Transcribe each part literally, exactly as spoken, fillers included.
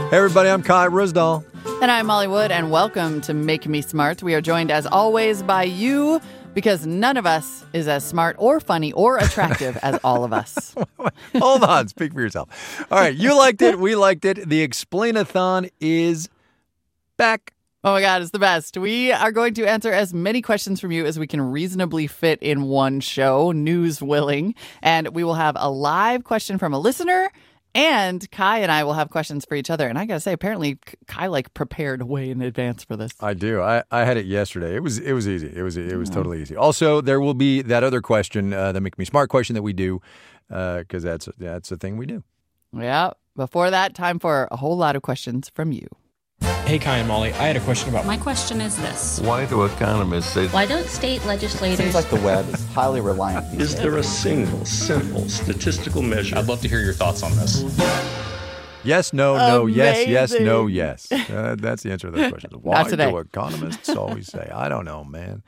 Hey, everybody, I'm Kai Risdall. And I'm Molly Wood, and welcome to Make Me Smart. We are joined, as always, by you, because none of us is as smart or funny or attractive as all of us. Hold on. Speak for yourself. All right. You liked it. We liked it. The Explain-a-thon is back. Oh, my God. It's the best. We are going to answer as many questions from you as we can reasonably fit in one show, news willing. And we will have a live question from a listener. And Kai and I will have questions for each other. And I got to say, apparently, Kai, like, prepared way in advance for this. I do. I, I had it yesterday. It was it was easy. It was it was totally easy. Also, there will be that other question, uh, the Make Me Smart question that we do, because uh, that's, that's a thing we do. Yeah. Before that, time for a whole lot of questions from you. Hey, Kai and Molly, I had a question about... My question is this. Why do economists say... Why don't state legislators... Seems like the web is highly reliant these Is days. there a single, simple, statistical measure? I'd love to hear your thoughts on this. Yes, no, no, yes, yes, Amazing. no, yes. Uh, that's the answer to those questions. Why Not today. do economists always say, I don't know, man.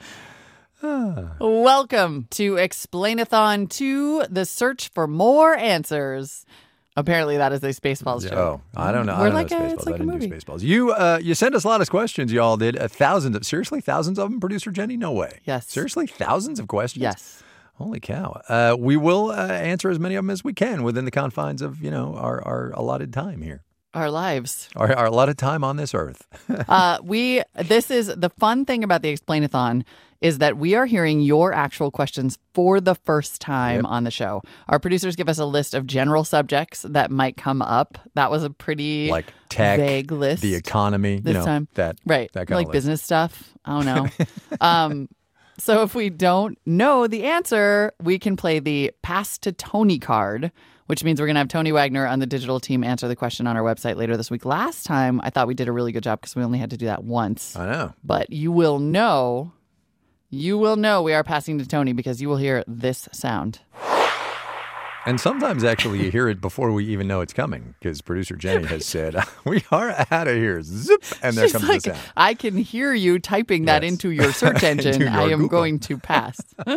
Welcome to Explain-a-thon two, the search for more answers. Apparently, that is a Spaceballs show. Oh, I don't know. We're I don't like know a- Spaceballs. it's like I a didn't movie. do Spaceballs. You uh, you sent us a lot of questions, y'all did. Uh, thousands of, seriously, thousands of them, producer Jenny? No way. Yes. Seriously, thousands of questions? Yes. Holy cow. Uh, we will uh, answer as many of them as we can within the confines of, you know, our, our allotted time here. Our lives. Our, our allotted time on this earth. Uh, we. This is the fun thing about the Explain-a-thon is that we are hearing your actual questions for the first time Yep. on the show. Our producers give us a list of general subjects that might come up. That was a pretty Like tech, vague list. the economy, this you know, time. that, Right. that kind like of list. business stuff. I don't know. um, so if we don't know the answer, we can play the Pass to Tony card, which means we're going to have Tony Wagner on the digital team answer the question on our website later this week. Last time, I thought we did a really good job because we only had to do that once. I know. But you will know, you will know we are passing to Tony because you will hear this sound. And sometimes actually you hear it before we even know it's coming because producer Jenny has said, we are out of here. Zip. And there She's comes like, the sound. I can hear you typing that Yes. into your search engine. Into your I am Google. going to pass.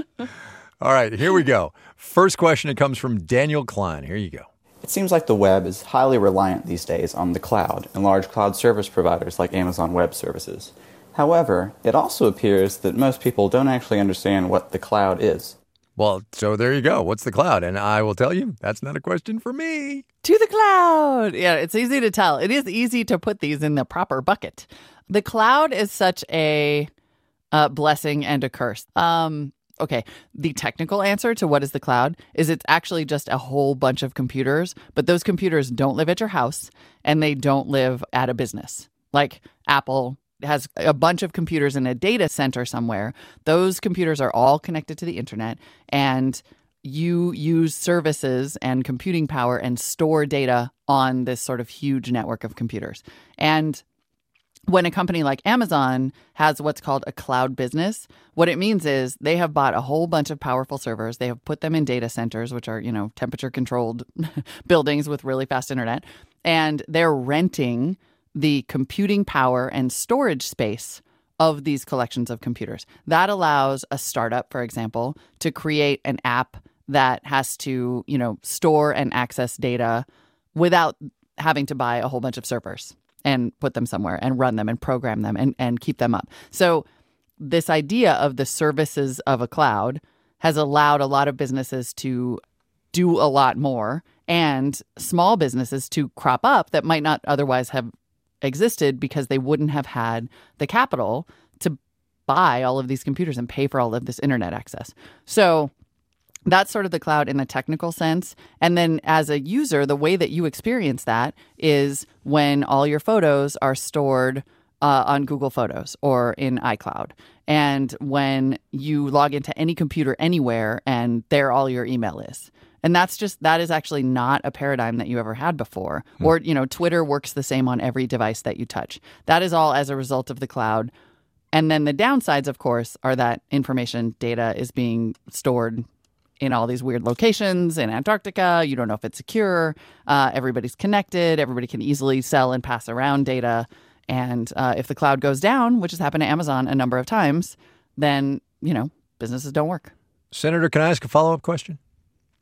All right, here we go. First question, it comes from Daniel Klein. Here you go. It seems like the web is highly reliant these days on the cloud and large cloud service providers like Amazon Web Services. However, it also appears that most people don't actually understand what the cloud is. Well, so there you go. What's the cloud? And I will tell you, that's not a question for me. To the cloud. Yeah, it's easy to tell. It is easy to put these in the proper bucket. The cloud is such a uh, blessing and a curse. Um, okay, the technical answer to what is the cloud is it's actually just a whole bunch of computers, but those computers don't live at your house and they don't live at a business. Like Apple has a bunch of computers in a data center somewhere. Those computers are all connected to the internet, and you use services and computing power and store data on this sort of huge network of computers. And when a company like Amazon has what's called a cloud business, what it means is they have bought a whole bunch of powerful servers. They have put them in data centers, which are, you know, temperature controlled buildings with really fast internet. And they're renting the computing power and storage space of these collections of computers. That allows a startup, for example, to create an app that has to, you know, store and access data without having to buy a whole bunch of servers and put them somewhere and run them and program them and, and keep them up. So this idea of the services of a cloud has allowed a lot of businesses to do a lot more and small businesses to crop up that might not otherwise have existed because they wouldn't have had the capital to buy all of these computers and pay for all of this internet access. So that's sort of the cloud in the technical sense. And then as a user, the way that you experience that is when all your photos are stored uh, on Google Photos or in iCloud. And when you log into any computer anywhere and there all your email is. And that's just, that is actually not a paradigm that you ever had before. Hmm. Or, you know, Twitter works the same on every device that you touch. That is all as a result of the cloud. And then the downsides, of course, are that information data is being stored in all these weird locations in Antarctica. You don't know if it's secure. Uh, everybody's connected. Everybody can easily sell and pass around data. And uh, if the cloud goes down, which has happened to Amazon a number of times, then, you know, businesses don't work. Senator, can I ask a follow-up question?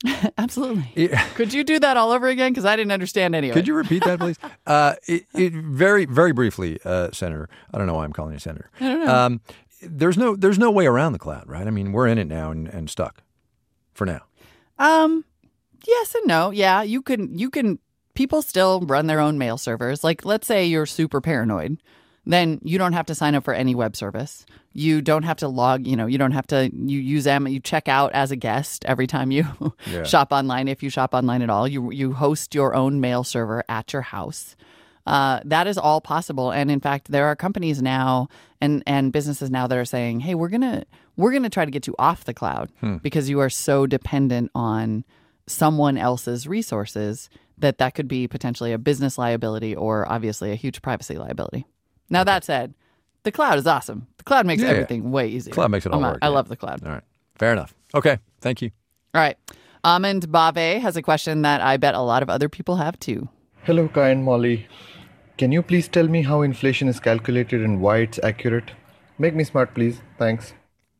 Absolutely. Yeah. Could you do that all over again? Because I didn't understand any of Could it. you repeat that, please? uh, it, it, very, very briefly, uh, Senator. I don't know why I'm calling you Senator. I don't know. Um, there's no, there's no way around the cloud, right? I mean, we're in it now and, and stuck for now. Um, yes and no. Yeah, you can. You can. People still run their own mail servers. Like, let's say you're super paranoid, then you don't have to sign up for any web service. You don't have to log. You know, you don't have to. You use them. You check out as a guest every time you Yeah. shop online, if you shop online at all. You you host your own mail server at your house. Uh, that is all possible. And in fact, there are companies now and, and businesses now that are saying, hey, we're going to we're going to try to get you off the cloud Hmm. because you are so dependent on someone else's resources that that could be potentially a business liability or obviously a huge privacy liability. Now, that said, the cloud is awesome. The cloud makes Yeah. everything way easier. Cloud makes it all I'm a- work, I yeah. love the cloud. All right. Fair enough. Okay. Thank you. All right. Amand Bave has a question that I bet a lot of other people have too. Hello, Kai and Molly. Can you please tell me how inflation is calculated and why it's accurate? Make me smart, please. Thanks.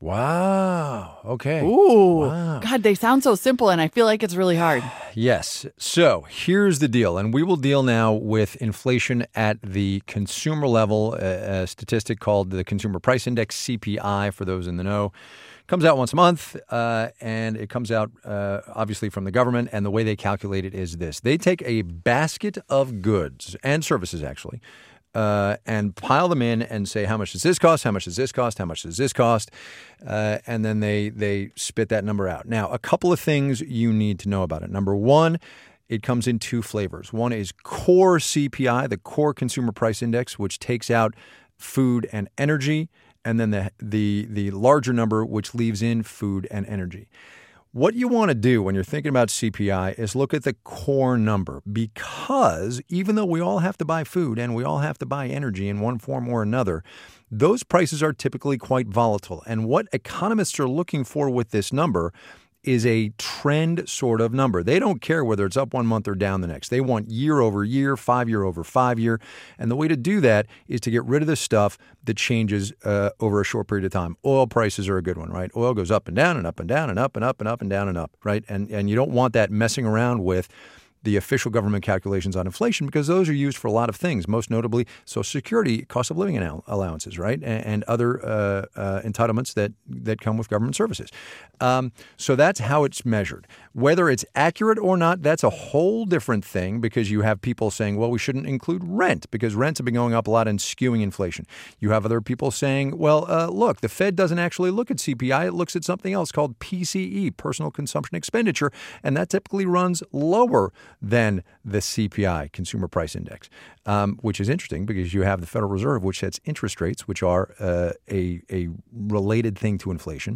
Wow. Okay. Ooh. Wow. God, they sound so simple and I feel like it's really hard. Yes. So here's the deal. And we will deal now with inflation at the consumer level, a, a statistic called the Consumer Price Index, C P I, for those in the know. Comes out once a month, uh, and it comes out uh, obviously from the government. And the way they calculate it is this. They take a basket of goods and services, actually, uh, and pile them in and say, how much does this cost? How much does this cost? How much does this cost? Uh, and then they they spit that number out. Now, a couple of things you need to know about it. Number one, it comes in two flavors. One is core C P I, the core Consumer Price Index, which takes out food and energy, and then the the the larger number, which leaves in food and energy. What you want to do when you're thinking about C P I is look at the core number, because even though we all have to buy food and we all have to buy energy in one form or another, those prices are typically quite volatile. And what economists are looking for with this number is a trend sort of number. They don't care whether it's up one month or down the next. They want year over year, five year over five year. And the way to do that is to get rid of the stuff that changes uh, over a short period of time. Oil prices are a good one, right? Oil goes up and down and up and down and up and up and up and down and up, right? And and you don't want that messing around with the official government calculations on inflation, because those are used for a lot of things, most notably Social Security, cost of living allow- allowances, right, and, and other uh, uh, entitlements that, that come with government services. Um, so that's how it's measured. Whether it's accurate or not, that's a whole different thing, because you have people saying, well, we shouldn't include rent because rents have been going up a lot and skewing inflation. You have other people saying, well, uh, look, the Fed doesn't actually look at C P I. It looks at something else called P C E, personal consumption expenditure, and that typically runs lower than the C P I, Consumer Price Index, um, which is interesting because you have the Federal Reserve, which sets interest rates, which are uh, a, a related thing to inflation,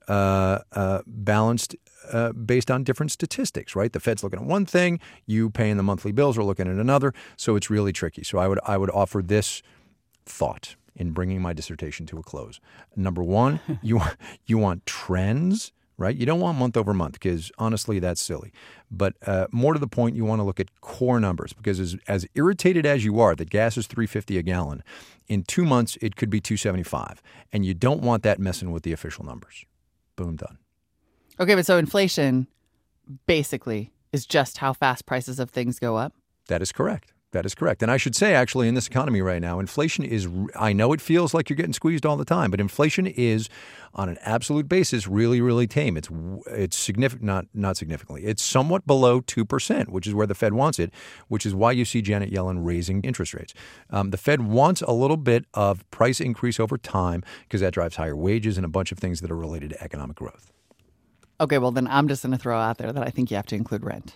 uh, uh, balanced uh, based on different statistics, right? The Fed's looking at one thing, you paying the monthly bills are looking at another, so it's really tricky. So I would I would offer this thought in bringing my dissertation to a close. Number one, you you want trends, right? You don't want month over month because honestly, that's silly. But uh, more to the point, you want to look at core numbers, because as, as irritated as you are that gas is three dollars and fifty cents a gallon, in two months it could be two dollars and seventy-five cents, and you don't want that messing with the official numbers. Boom, done. Okay, but so inflation basically is just how fast prices of things go up? That is correct. That is correct. And I should say, actually, in this economy right now, inflation is, I know it feels like you're getting squeezed all the time, but inflation is, on an absolute basis, really, really tame. It's it's significant, not not significantly. It's somewhat below two percent, which is where the Fed wants it, which is why you see Janet Yellen raising interest rates. Um, the Fed wants a little bit of price increase over time because that drives higher wages and a bunch of things that are related to economic growth. Okay, well, then I'm just going to throw out there that I think you have to include rent.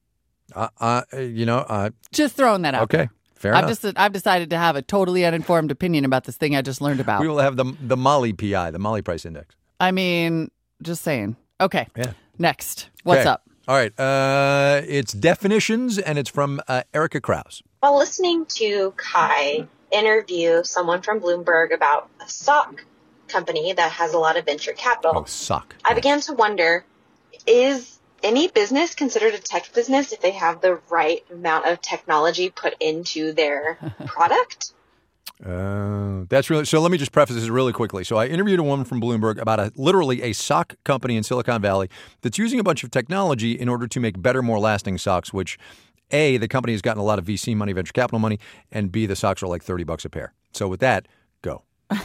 Uh, uh, you know, uh, Just throwing that out. okay, there. fair I've enough. just I've decided to have a totally uninformed opinion about this thing I just learned about. We will have the the Molly P I, the Molly Price Index. I mean, just saying. Okay. Yeah. Next, what's Okay. up? All right. Uh, it's definitions, and it's from uh, Erica Krause. While listening to Kai interview someone from Bloomberg about a stock company that has a lot of venture capital, Oh, suck. I began to wonder, is any business considered a tech business if they have the right amount of technology put into their product? Uh, that's really so. Let me just preface this really quickly. So I interviewed a woman from Bloomberg about a literally a sock company in Silicon Valley that's using a bunch of technology in order to make better, more lasting socks. Which, A, the company has gotten a lot of V C money, venture capital money, and B, the socks are like thirty bucks a pair. So with that, go.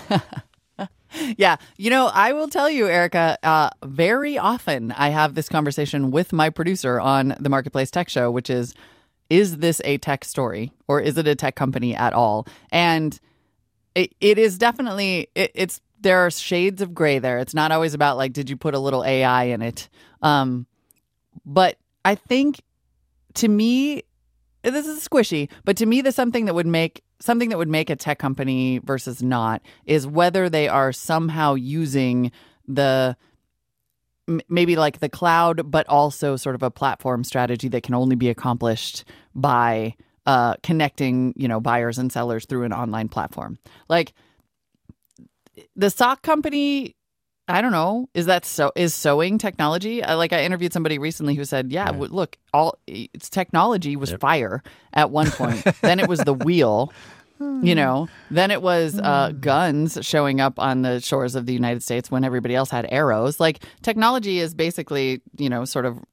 Yeah. You know, I will tell you, Erica, uh, very often I have this conversation with my producer on the Marketplace Tech Show, which is, is this a tech story or is it a tech company at all? And it, it is definitely, it, it's, there are shades of gray there. It's not always about like, did you put a little A I in it? Um, but I think to me, this is squishy, but to me, there's something that would make something that would make a tech company versus not is whether they are somehow using the m- maybe like the cloud, but also sort of a platform strategy that can only be accomplished by uh, connecting, you know, buyers and sellers through an online platform. Like the sock company, I don't know, is that so is sewing technology? I, like I interviewed somebody recently who said, yeah, Yeah. w- look, all it's technology was Yep. fire at one point. Then it was the wheel, you know, then it was uh, guns showing up on the shores of the United States when everybody else had arrows. Like technology is basically, you know, sort of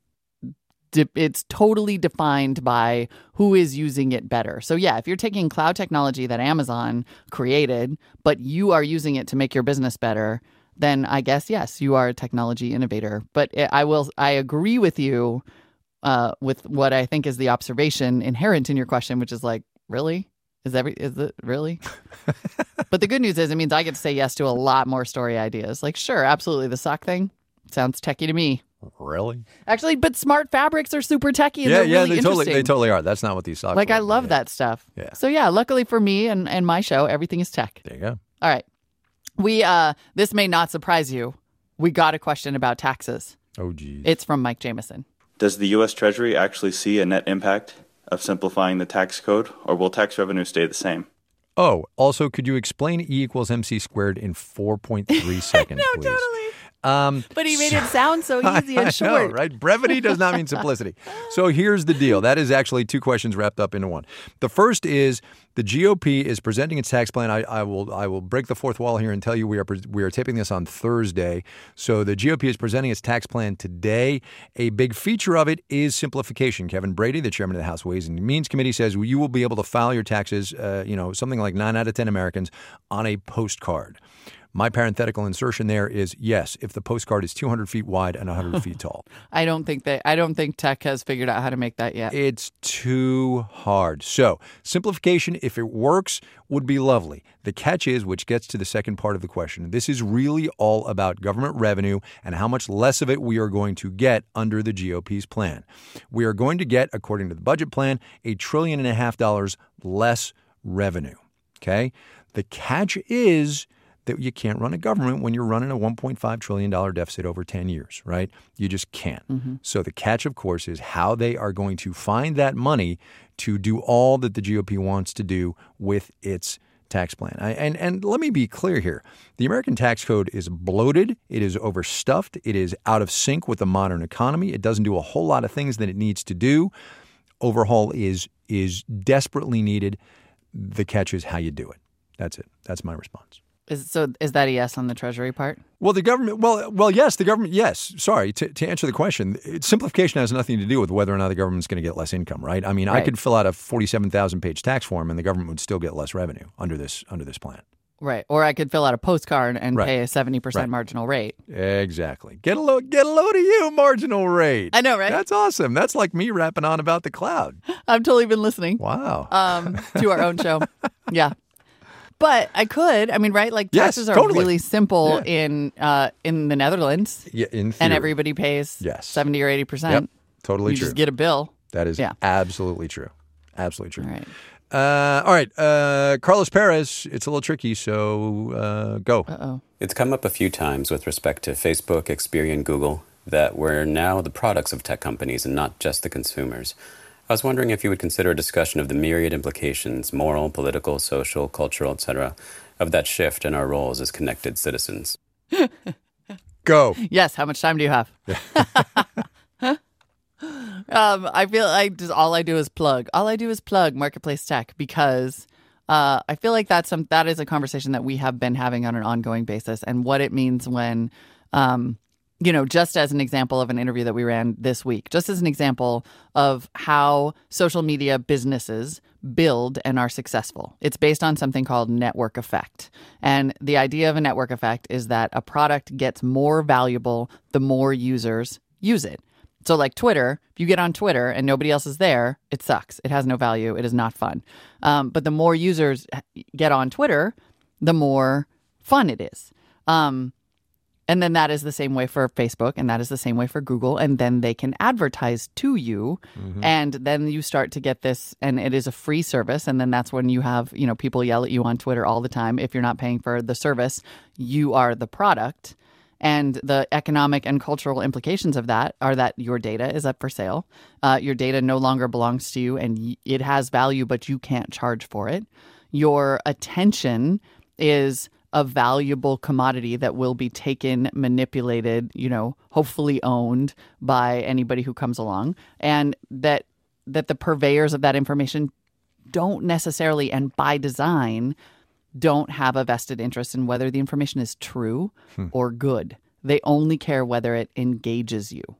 de- it's totally defined by who is using it better. So yeah, if you're taking cloud technology that Amazon created, but you are using it to make your business better, then I guess, yes, you are a technology innovator. But I will, I agree with you uh, with what I think is the observation inherent in your question, which is like, really? Is every, is it really? But the good news is it means I get to say yes to a lot more story ideas. Like, sure, absolutely. The sock thing sounds techie to me. Really? Actually, but smart fabrics are super techie. And Yeah, they're yeah, really they totally, interesting. they totally are. That's not what these socks Like, are. I love Yeah. that stuff. Yeah. So yeah, luckily for me and, and my show, everything is tech. There you go. All right. We, uh, this may not surprise you. We got a question about taxes. Oh, geez. It's from Mike Jameson. Does the U S Treasury actually see a net impact of simplifying the tax code, or will tax revenue stay the same? Oh, also, could you explain E equals M C squared in four point three seconds, No, please? totally. Um, But he made it sound so easy I and short. know, right? Brevity does not mean simplicity. So here's the deal. That is actually two questions wrapped up into one. The first is the G O P is presenting its tax plan. I, I will I will break the fourth wall here and tell you we are pre- we are taping this on Thursday. So the G O P is presenting its tax plan today. A big feature of it is simplification. Kevin Brady, the chairman of the House Ways and Means Committee, says you will be able to file your taxes, uh, you know, something like nine out of ten Americans on a postcard. My parenthetical insertion there is yes, if the postcard is two hundred feet wide and one hundred feet tall. I don't think they. I don't think tech has figured out how to make that yet. It's too hard. So simplification, if it works, would be lovely. The catch is, which gets to the second part of the question, this is really all about government revenue and how much less of it we are going to get under the G O P's plan. We are going to get, according to the budget plan, a trillion and a half dollars less revenue. Okay? The catch is that you can't run a government when you're running a one point five trillion dollars deficit over ten years, right? You just can't. Mm-hmm. So the catch, of course, is how they are going to find that money to do all that the G O P wants to do with its tax plan. I, and, and let me be clear here. The American tax code is bloated. It is overstuffed. It is out of sync with the modern economy. It doesn't do a whole lot of things that it needs to do. Overhaul is is desperately needed. The catch is how you do it. That's it. That's my response. Is, so is that a yes on the Treasury part? Well, the government, well, well, yes, the government, yes. Sorry, to, to answer the question, it, simplification has nothing to do with whether or not the government's going to get less income, right? I mean, Right. I could fill out a forty-seven thousand page tax form and the government would still get less revenue under this under this plan. Right. Or I could fill out a postcard and Right. pay a seventy percent Right. marginal rate. Exactly. Get a load, get a load of you, marginal rate. I know, right? That's awesome. That's like me rapping on about the cloud. I've totally been listening Wow. um, to our own show. Yeah. But I could. I mean, right? Like Yes, taxes are totally. really simple Yeah. in uh, in the Netherlands, yeah, in theory. and everybody pays Yes. seventy or eighty Yep, percent. totally You true. just get a bill. that is yeah. absolutely true. Absolutely true. All right. Uh, all right. Uh, Carlos Perez, it's a little tricky, so uh, go. Uh-oh. It's come up a few times with respect to Facebook, Experian, Google, that we're now the products of tech companies and not just the consumers. I was wondering if you would consider a discussion of the myriad implications, moral, political, social, cultural, et cetera, of that shift in our roles as connected citizens. Go. Yes. How much time do you have? um, I feel like just all I do is plug. All I do is plug Marketplace Tech because uh, I feel like that's some that is a conversation that we have been having on an ongoing basis, and what it means when, um, you know, just as an example of an interview that we ran this week, just as an example of how social media businesses build and are successful. It's based on something called network effect. And the idea of a network effect is that a product gets more valuable the more users use it. So like Twitter, if you get on Twitter and nobody else is there, it sucks. It has no value. It is not fun. Um, but the more users get on Twitter, the more fun it is. Um, and then that is the same way for Facebook, and that is the same way for Google. And then they can advertise to you. Mm-hmm. And then you start to get this, and it is a free service. And then that's when you have, you know, people yell at you on Twitter all the time. If you're not paying for the service, you are the product. And the economic and cultural implications of that are that your data is up for sale. Uh, your data no longer belongs to you, and it has value, but you can't charge for it. Your attention is a valuable commodity that will be taken, manipulated, you know, hopefully owned by anybody who comes along. And that that the purveyors of that information don't necessarily, and by design, don't have a vested interest in whether the information is true hmm. or good. They only care whether it engages you.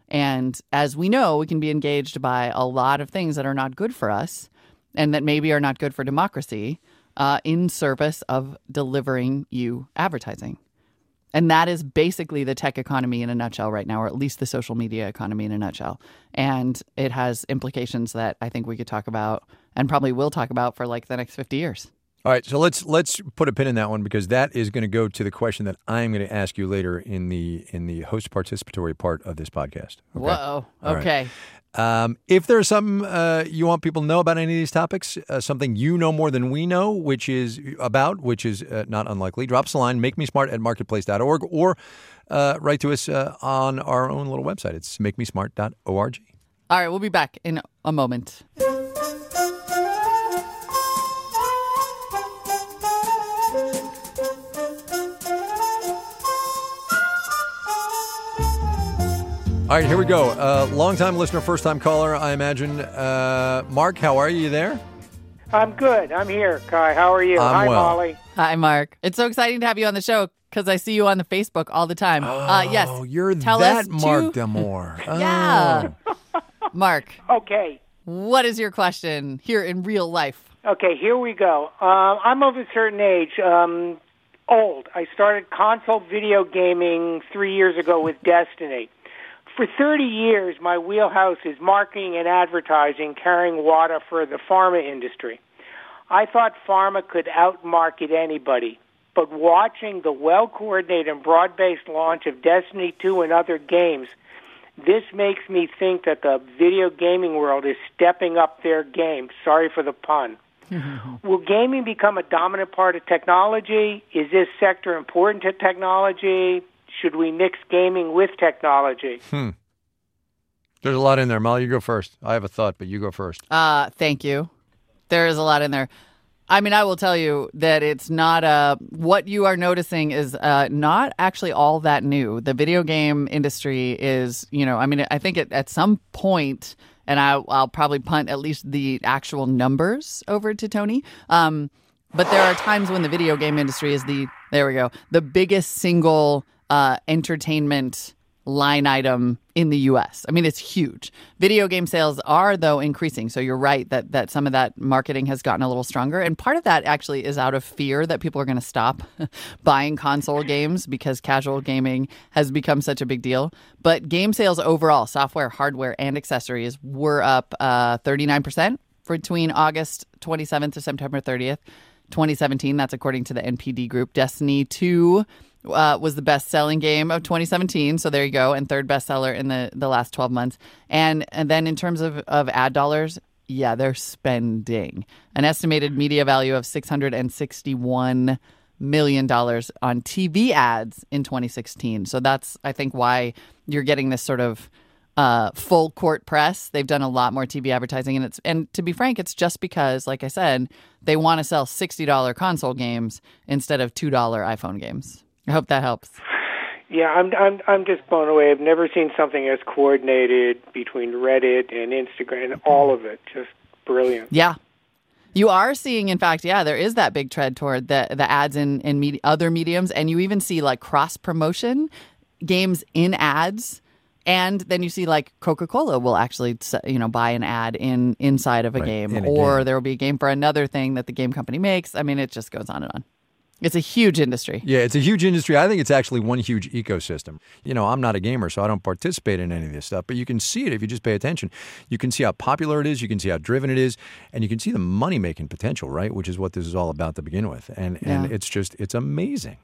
And as we know, we can be engaged by a lot of things that are not good for us and that maybe are not good for democracy uh, in service of delivering you advertising. And that is basically the tech economy in a nutshell right now, or at least the social media economy in a nutshell. And it has implications that I think we could talk about and probably will talk about for like the next fifty years. All right, so let's let's put a pin in that one, because that is going to go to the question that I'm going to ask you later in the in the host participatory part of this podcast. Okay? Whoa. Okay. Right. Um, if there's something uh, you want people to know about any of these topics, uh, something you know more than we know, which is about, which is uh, not unlikely, drop us a line, make me smart at marketplace dot org, or uh, write to us uh, on our own little website. It's make me smart dot org. All right, we'll be back in a moment. All right, here we go. Uh, long-time listener, first-time caller, I imagine. Uh, Mark, how are you there? I'm good. I'm here, Kai. How are you? I'm Hi, well. Molly. Hi, Mark. It's so exciting to have you on the show because I see you on the Facebook all the time. Oh, uh, yes. you're Tell that us Mark to... Damore. Oh. Yeah. Mark. Okay. What is your question here in real life? Okay, here we go. Uh, I'm of a certain age, um, old. I started console video gaming three years ago with Destiny. For thirty years, my wheelhouse is marketing and advertising, carrying water for the pharma industry. I thought pharma could outmarket anybody, but watching the well-coordinated and broad-based launch of Destiny two and other games, this makes me think that the video gaming world is stepping up their game. Sorry for the pun. Will gaming become a dominant part of technology? Is this sector important to technology? Should we mix gaming with technology? Hmm. There's a lot in there. Molly, you go first. I have a thought, but you go first. Uh, thank you. There is a lot in there. I mean, I will tell you that it's not uh, what you are noticing is uh, not actually all that new. The video game industry is, you know, I mean, I think it, at some point, and I, I'll probably punt at least the actual numbers over to Tony. Um, but there are times when the video game industry is the, there we go, the biggest single uh, entertainment line item in the U S. I mean, it's huge. Video game sales are, though, increasing. So you're right that that some of that marketing has gotten a little stronger. And part of that actually is out of fear that people are going to stop buying console games because casual gaming has become such a big deal. But game sales overall, software, hardware, and accessories were up uh, thirty-nine percent between August twenty-seventh to September thirtieth, twenty seventeen. That's according to the N P D Group. Destiny two Uh, was the best-selling game of twenty seventeen, so there you go, and third bestseller in the, the last twelve months. And and then in terms of, of ad dollars, yeah, they're spending an estimated media value of six hundred sixty-one million dollars on T V ads in twenty sixteen. So that's, I think, why you're getting this sort of uh, full court press. They've done a lot more T V advertising, and it's and to be frank, it's just because, like I said, they want to sell sixty dollars console games instead of two dollars iPhone games. I hope that helps. Yeah, I'm I'm I'm just blown away. I've never seen something as coordinated between Reddit and Instagram and all of it. Just brilliant. Yeah. You are seeing, in fact, yeah, there is that big trend toward the the ads in in med- other mediums, and you even see like cross promotion games in ads, and then you see like Coca-Cola will actually you know buy an ad in inside of a Right, game, in a or game. there will be a game for another thing that the game company makes. I mean, it just goes on and on. It's a huge industry. Yeah, it's a huge industry. I think it's actually one huge ecosystem. You know, I'm not a gamer, so I don't participate in any of this stuff, but you can see it if you just pay attention. You can see how popular it is, you can see how driven it is, and you can see the money-making potential, right, which is what this is all about to begin with. And and Yeah. it's just, it's amazing.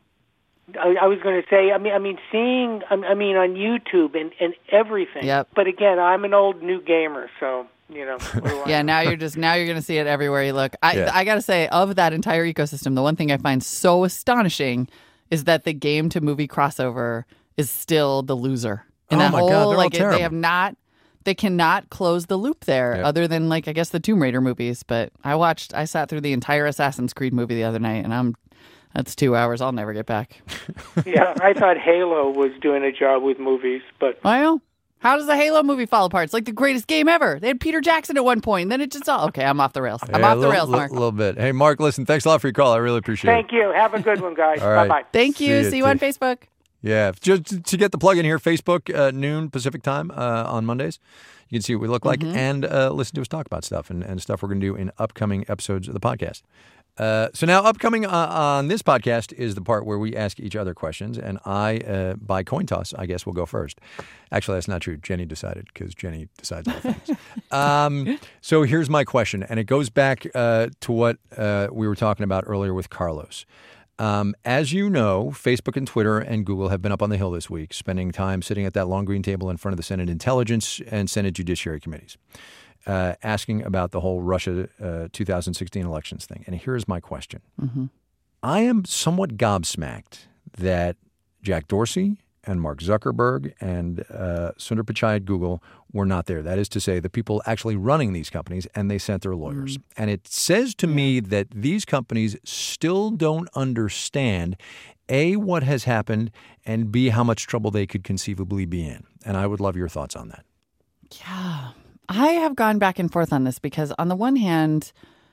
I, I was going to say, I mean, I mean, seeing, I I mean, on YouTube and, and everything. Yep. But again, I'm an old new gamer, so you know. what do I Yeah, know? now you're just now you're going to see it everywhere you look. I Yeah. I got to say, of that entire ecosystem, the one thing I find so astonishing is that the game to movie crossover is still the loser. In Oh that my whole, God, they're all like it- terrible. they have not, they cannot close the loop there, Yep. other than like I guess the Tomb Raider movies. But I watched, I sat through the entire Assassin's Creed movie the other night, and I'm that's two hours I'll never get back. Yeah, I thought Halo was doing a job with movies, but Well, how does the Halo movie fall apart? It's like the greatest game ever. They had Peter Jackson at one point, and then it just all okay. I'm off the rails. I'm Yeah, off a the little, rails, li- Mark. little bit. Hey, Mark, listen, thanks a lot for your call. I really appreciate thank it. you. Have a good one, guys. All right. Bye-bye. Thank See you. you, See you on T. Facebook. Yeah, just to get the plug in here, Facebook, uh, noon Pacific time uh, on Mondays. You can see what we look like Mm-hmm. and uh, listen to us talk about stuff and, and stuff we're going to do in upcoming episodes of the podcast. Uh, so now upcoming uh, on this podcast is the part where we ask each other questions, and I, uh, by coin toss, I guess will go first. Actually, that's not true. Jenny decided because Jenny decides all things. um, so here's my question, and it goes back uh, to what uh, we were talking about earlier with Carlos. Um, as you know, Facebook and Twitter and Google have been up on the Hill this week, spending time sitting at that long green table in front of the Senate Intelligence and Senate Judiciary Committees, uh, asking about the whole Russia uh, two thousand sixteen elections thing. And here's my question. Mm-hmm. I am somewhat gobsmacked that Jack Dorsey and Mark Zuckerberg and uh, Sundar Pichai at Google were not there. That is to say, the people actually running these companies, and they sent their lawyers. Mm. And it says to me that these companies still don't understand, A, what has happened, and B, how much trouble they could conceivably be in. And I would love your thoughts on that. Yeah. I have gone back and forth on this because, on the one hand,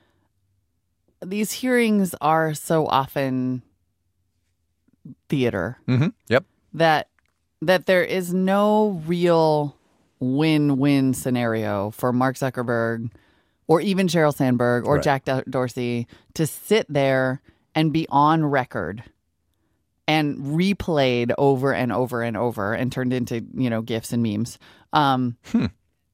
these hearings are so often theater Mm-hmm. Yep. that that there is no real win-win scenario for Mark Zuckerberg or even Sheryl Sandberg or Right. Jack Do- Dorsey to sit there and be on record and replayed over and over and over and turned into, you know, GIFs and memes. Um, Hmm.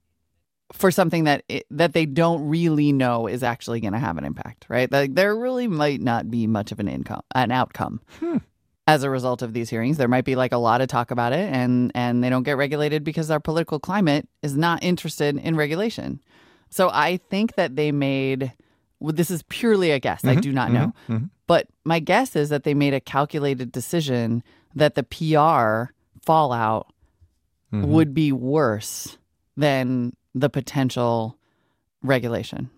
for something that it, that they don't really know is actually going to have an impact, right? Like there really might not be much of an income, an outcome Hmm. as a result of these hearings. There might be like a lot of talk about it, and and they don't get regulated because our political climate is not interested in regulation. So I think that they made. Well, this is purely a guess. I Mhm, do not mhm, know, mhm. but my guess is that they made a calculated decision that the P R fallout Mhm. would be worse than the potential regulation.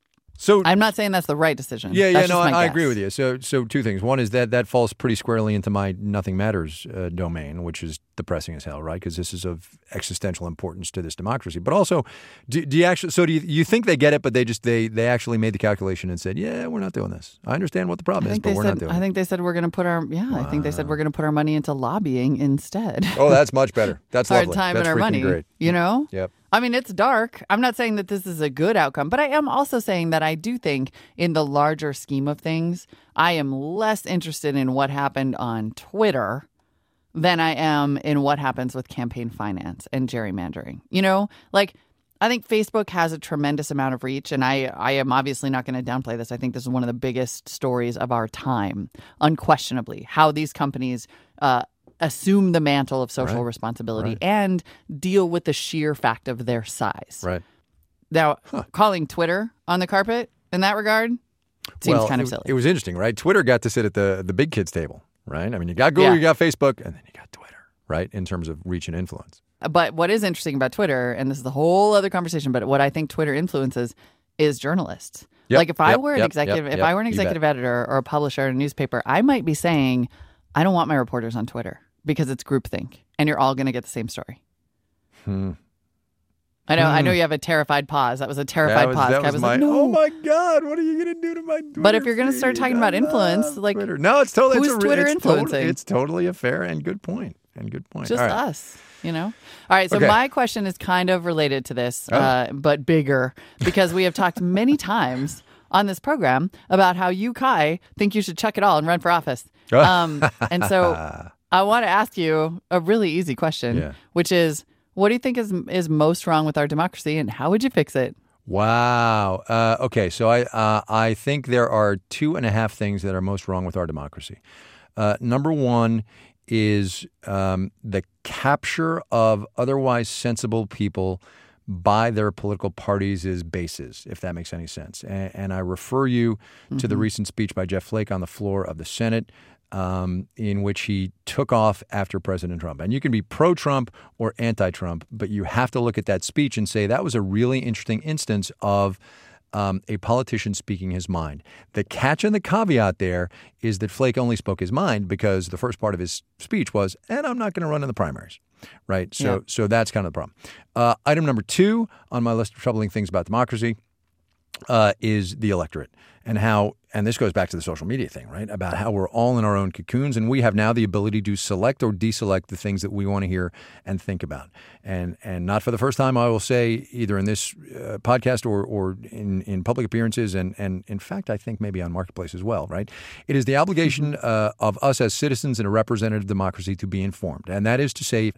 So I'm not saying that's the right decision. Yeah, yeah, That's no, just I, my I guess. agree with you. So, so two things. One is that that falls pretty squarely into my nothing matters uh, domain, which is depressing as hell, right? Because this is of existential importance to this democracy. But also, do, do you actually? So, do you, you think they get it? But they just they they actually made the calculation and said, yeah, we're not doing this. I understand what the I problem is, think but they we're said. not doing I it. think they said we're going to put our. Yeah, I think they said we're going to put our money into lobbying instead. Oh, that's much better. That's Hard lovely. time That's in our freaking money. great. You know. Yep. I mean, it's dark. I'm not saying that this is a good outcome, but I am also saying that I do think in the larger scheme of things, I am less interested in what happened on Twitter than I am in what happens with campaign finance and gerrymandering. You know, like I think Facebook has a tremendous amount of reach, and I, I am obviously not going to downplay this. I think this is one of the biggest stories of our time, unquestionably, how these companies uh, assume the mantle of social Right. responsibility Right. and deal with the sheer fact of their size. Right. Now, calling Twitter on the carpet in that regard seems well, kind of it, silly. it was interesting, right? Twitter got to sit at the the big kids table, right? I mean, you got Google, Yeah. you got Facebook, and then you got Twitter, right? In terms of reach and influence. But what is interesting about Twitter, and this is a whole other conversation, but what I think Twitter influences is journalists. Yep, Like if I yep, were an yep, executive, yep, if yep, I were an you bet. executive editor or a publisher in a newspaper, I might be saying, I don't want my reporters on Twitter because it's groupthink and you're all going to get the same story. Hmm. I know. Mm. I know you have a terrified pause. That was a terrified That was, pause. that I was was my, like, no. oh my God, what are you going to do to my Twitter But if you're going to feed? start talking I about influence, love like, Twitter. No, it's totally who's it's a, Twitter it's influencing? Totally, it's totally a fair and good point. And good point. Just All right. us, you know? All right, so Okay. my question is kind of related to this, Oh. uh, but bigger, because we have talked many times on this program about how you, Kai, think you should chuck it all and run for office. Um, and so I want to ask you a really easy question, Yeah. which is, what do you think is is most wrong with our democracy, and how would you fix it? Wow. Uh, okay, so I uh, I think there are two and a half things that are most wrong with our democracy. Uh, number one is um, the capture of otherwise sensible people by their political parties' bases, if that makes any sense. And, and I refer you mm-hmm. to the recent speech by Jeff Flake on the floor of the Senate, um, in which he took off after President Trump. And you can be pro-Trump or anti-Trump, but you have to look at that speech and say that was a really interesting instance of um, a politician speaking his mind. The catch and the caveat there is that Flake only spoke his mind because the first part of his speech was, and I'm not going to run in the primaries. Right. So Yeah. so that's kind of the problem. Uh, item number two on my list of troubling things about democracy uh, is the electorate and how, and this goes back to the social media thing, right, about how we're all in our own cocoons and we have now the ability to select or deselect the things that we want to hear and think about. And and not for the first time, I will say, either in this uh, podcast or or in, in public appearances and, and in fact, I think maybe on Marketplace as well, right? It is the obligation uh, of us as citizens in a representative democracy to be informed. And that is to say,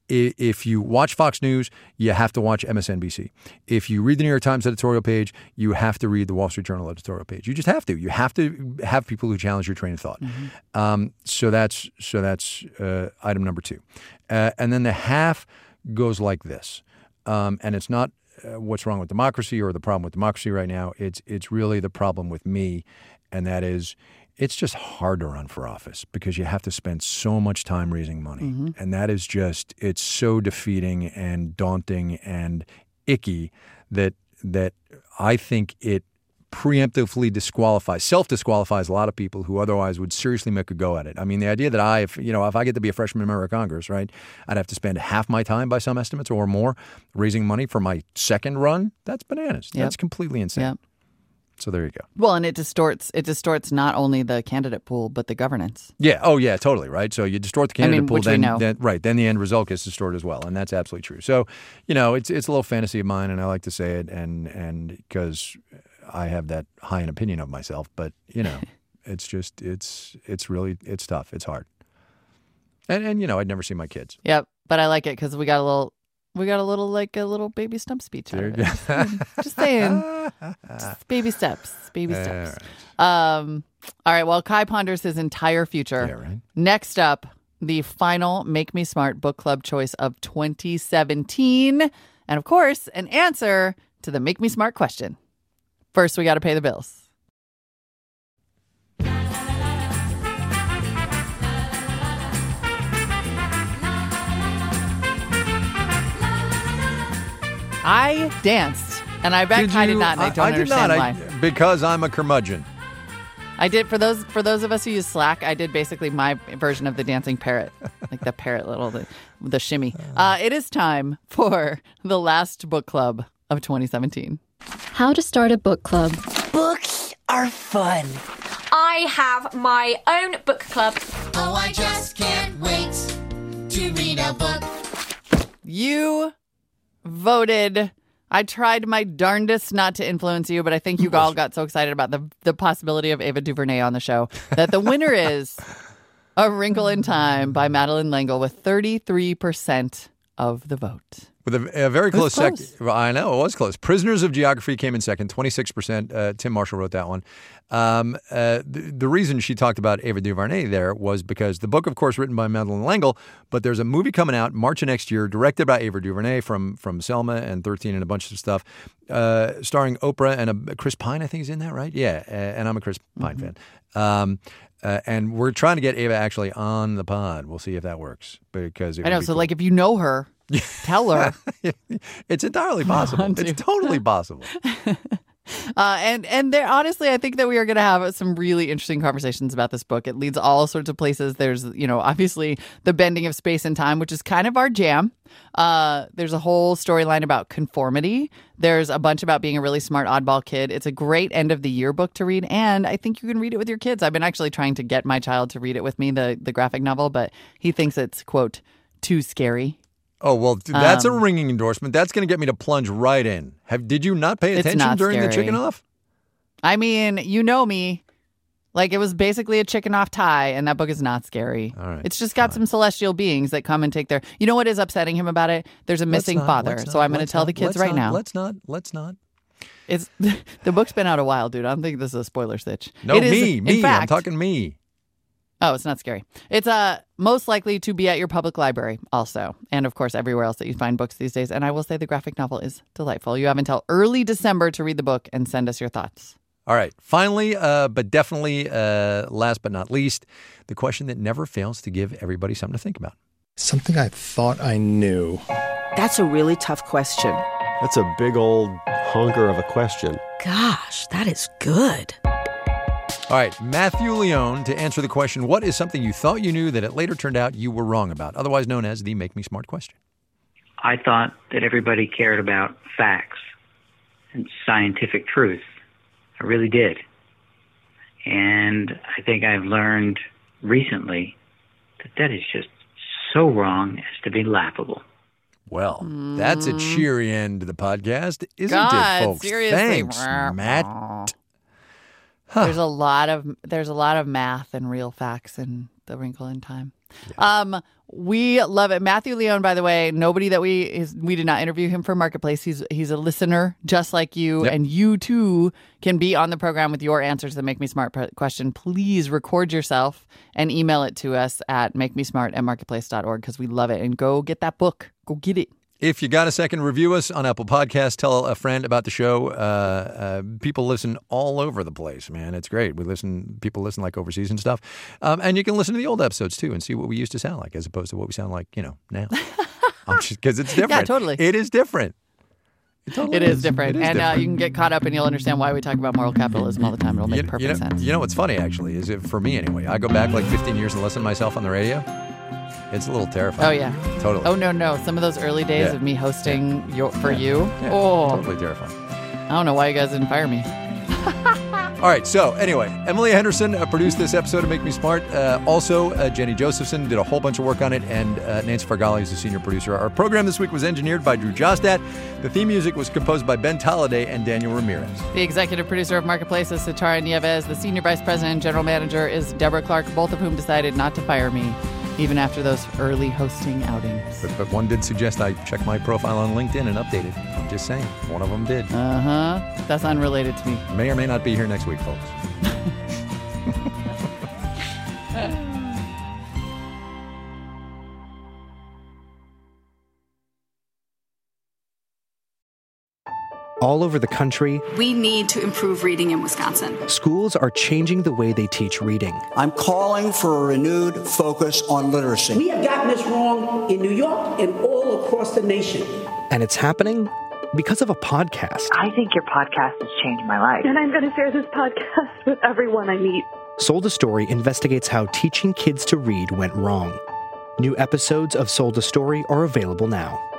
if you watch Fox News, you have to watch M S N B C. If you read the New York Times editorial page, you have to read the Wall Street Journal editorial page. You just have to. You have to have people who challenge your train of thought. Mm-hmm. Um, so that's so that's uh, item number two. Uh, and then the half goes like this. Um, and it's not uh, what's wrong with democracy or the problem with democracy right now. It's it's really the problem with me, and that is it's just hard to run for office because you have to spend so much time raising money. Mm-hmm. And that is just, it's so defeating and daunting and icky that that I think it preemptively disqualifies, self-disqualifies a lot of people who otherwise would seriously make a go at it. I mean, the idea that I, if, you know, if I get to be a freshman member of Congress, right, I'd have to spend half my time by some estimates or more raising money for my second run, that's bananas. Yep. That's completely insane. Yep. So there you go. Well, and it distorts it distorts not only the candidate pool, but the governance. Yeah. Oh, yeah, totally, right? So you distort the candidate I mean, pool, which we then, know. then right, then the end result gets distorted as well, and that's absolutely true. So, you know, it's it's a little fantasy of mine, and I like to say it, and and because I have that high an opinion of myself, but you know, it's just it's it's really it's tough. It's hard, and and you know, I'd never see my kids. Yep, but I like it because we got a little. We got a little, like, a little baby stump speech out of it. Just saying. Just saying. Just baby steps. Baby steps. All right. Um, all right. Well, Kai ponders his entire future. Yeah, right. Next up, the final Make Me Smart book club choice of twenty seventeen. And, of course, an answer to the Make Me Smart question. First, we got to pay the bills. I danced, and I bet Did Kai you? did not, and I, I, don't I did understand not. why. I, because I'm a curmudgeon. I did for those for those of us who use Slack. I did basically my version of the dancing parrot, like the parrot little the, the shimmy. Uh, it is time for the last book club of twenty seventeen. How to start a book club. Books are fun. I have my own book club. Oh, I just can't wait to read a book. You voted. I tried my darndest not to influence you, but I think you all got so excited about the the possibility of Ava DuVernay on the show that the winner is A Wrinkle in Time by Madeleine L'Engle with thirty-three percent of the vote. With a, a very close, close. second. I know, it was close. Prisoners of Geography came in second, twenty-six percent. Uh, Tim Marshall wrote that one. Um, uh, the, the reason she talked about Ava DuVernay there was because the book, of course, written by Madeleine L'Engle, but there's a movie coming out March of next year, directed by Ava DuVernay from from Selma and thirteen and a bunch of stuff, uh, starring Oprah and a, Chris Pine, I think is in that, right? Yeah, uh, and I'm a Chris Pine mm-hmm. fan. Um, uh, and we're trying to get Ava actually on the pod. We'll see if that works. Because it I know, so cool. Like if you know her, tell her. It's entirely possible. It's totally possible. Uh, and and there, honestly, I think that we are going to have some really interesting conversations about this book. It leads all sorts of places. There's, you know, obviously the bending of space and time, which is kind of our jam. Uh, there's a whole storyline about conformity. There's a bunch about being a really smart oddball kid. It's a great end of the year book to read, and I think you can read it with your kids. I've been actually trying to get my child to read it with me, the the graphic novel, but he thinks it's, quote, too scary. Oh, well, that's Um, a ringing endorsement. That's going to get me to plunge right in. Have Did you not pay It's attention not during the scary. chicken off? I mean, you know me. Like, it was basically a chicken off tie, and that book is not scary. All right, it's just got some celestial beings that come and take their... You know what is upsetting him about it? There's a Let's missing not, father. let's So not, I'm going to let's tell not, the kids let's right not, now. Let's not. Let's not. It's the book's been out a while, dude. I don't think this is a spoiler stitch. No, It is, me, in me. I'm fact- talking me. Oh, it's not scary. It's uh, most likely to be at your public library also. And, of course, everywhere else that you find books these days. And I will say the graphic novel is delightful. You have until early December to read the book and send us your thoughts. All right. Finally, uh, but definitely uh, last but not least, the question that never fails to give everybody something to think about. Something I thought I knew. That's a really tough question. That's a big old honker of a question. Gosh, that is good. All right, Matthew Leone to answer the question, what is something you thought you knew that it later turned out you were wrong about, otherwise known as the Make Me Smart question? I thought that everybody cared about facts and scientific truth. I really did. And I think I've learned recently that that is just so wrong as to be laughable. Well, that's a cheery end to the podcast, isn't God, it, folks? seriously. Thanks, Matt. There's a lot of there's a lot of math and real facts in The Wrinkle in Time. Um, we love it. Matthew Leone, by the way, nobody that we is, we did not interview him for Marketplace. He's he's a listener just like you, Yep. and you too can be on the program with your answers to the Make Me Smart pre- question. Please record yourself and email it to us at make me smart at marketplace dot org because we love it. And go get that book. Go get it. If you got a second, review us on Apple Podcasts. Tell a friend about the show. Uh, uh, people listen all over the place, man. It's great. We listen. People listen like overseas and stuff. Um, and you can listen to the old episodes too and see what we used to sound like, as opposed to what we sound like, you know, now. Because it's different. Yeah, totally. It is different. It, totally It is different. It is and different. Uh, you can get caught up and you'll understand why we talk about moral capitalism all the time. It'll make you, perfect you know, sense. You know what's funny, actually, is it for me anyway. I go back like fifteen years and listen to myself on the radio. It's a little terrifying. Oh, yeah. Totally. Oh, no, no. Some of those early days Yeah. of me hosting your, for Yeah. you. Yeah, Oh, totally terrifying. I don't know why you guys didn't fire me. All right. So anyway, Emily Henderson uh, produced this episode of Make Me Smart. Uh, also, uh, Jenny Josephson did a whole bunch of work on it, and uh, Nancy Fargali is the senior producer. Our program this week was engineered by Drew Jostat. The theme music was composed by Ben Tolliday and Daniel Ramirez. The executive producer of Marketplace is Satara Nieves. The senior vice president and general manager is Deborah Clark, both of whom decided not to fire me, even after those early hosting outings. But, but one did suggest I check my profile on LinkedIn and update it. I'm just saying. One of them did. Uh-huh. That's unrelated to me. May or may not be here next week, folks. All over the country, We need to improve reading in Wisconsin. schools are changing the way they teach reading. I'm calling for a renewed focus on literacy. We have gotten this wrong in New York and all across the nation. And it's happening because of a podcast. I think your podcast has changed my life. And I'm going to share this podcast with everyone I meet. Sold a Story investigates how teaching kids to read went wrong. New episodes of Sold a Story are available now.